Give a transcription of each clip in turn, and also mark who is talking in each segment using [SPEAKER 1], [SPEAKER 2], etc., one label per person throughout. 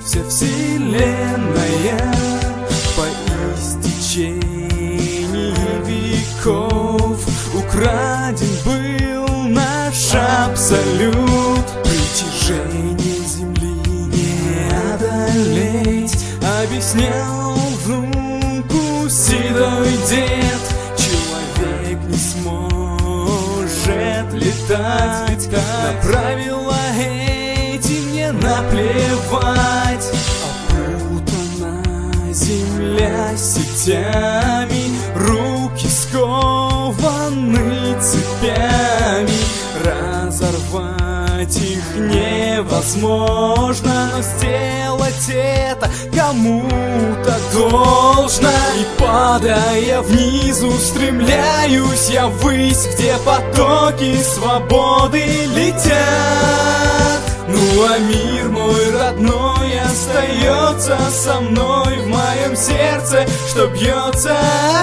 [SPEAKER 1] вся вселенная по истечении веков. Украден был наш абсолют, притяжение земли не одолеть, объяснял внуку седой дед. Человек не сможет летать, на правила эти не наплевать. Опутана земля сетями, руки скованы цепями. Разорвать их невозможно, но сделать это кому-то должно. И падая вниз, устремляюсь я ввысь, где потоки свободы летят. Ну а мир мой родной остается со мной в моем сердце, что бьется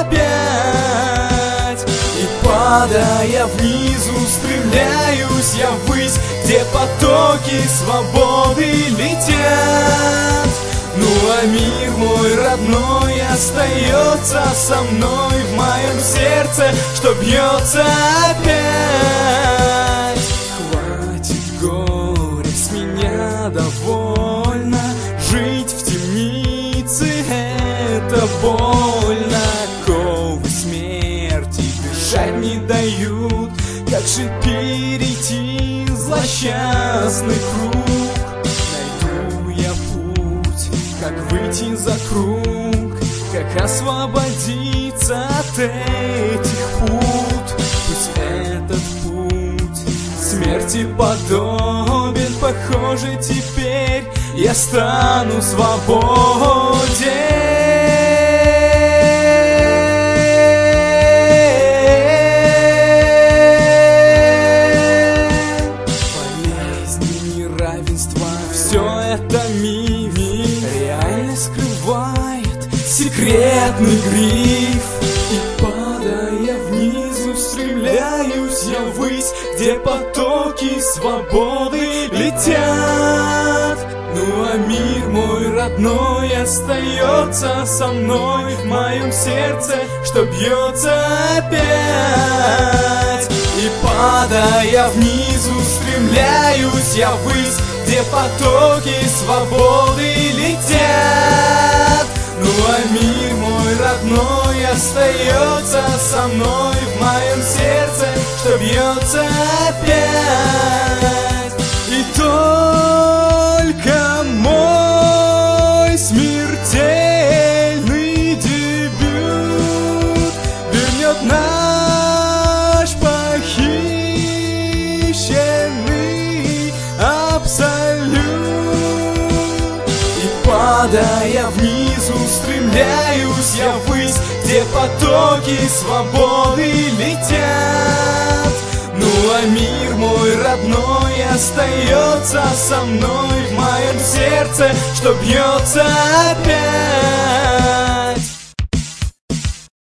[SPEAKER 1] опять. И падая вниз, устремляюсь я ввысь, где потоки свободы летят. Ну а мир мой родной остается со мной в моем сердце, что бьется опять. Хватит горя, с меня довольно, жить в темнице это больно. Ковы смерти дышать не дают, как же перейти злосчастный круг? Найду я путь, как выйти за круг, как освободиться от этих пут. Пусть этот путь смерти подобен, похоже, теперь я стану свободен. Все это мими реальность скрывает секретный гриф. И падая вниз, устремляюсь я ввысь, где потоки свободы летят. Ну а мир мой родной остается со мной в моем сердце, что бьется опять. И падая вниз, устремляюсь я ввысь, где потоки свободы летят. Ну а мир мой родной остается со мной в моем сердце, что бьется опять. И только мой смертельный дебют вернет наш похищенный абсолют. И падая вниз, устремляюсь я ввысь, где потоки свободы летят. Ну а мир мой родной остается со мной в моем сердце, что бьется опять.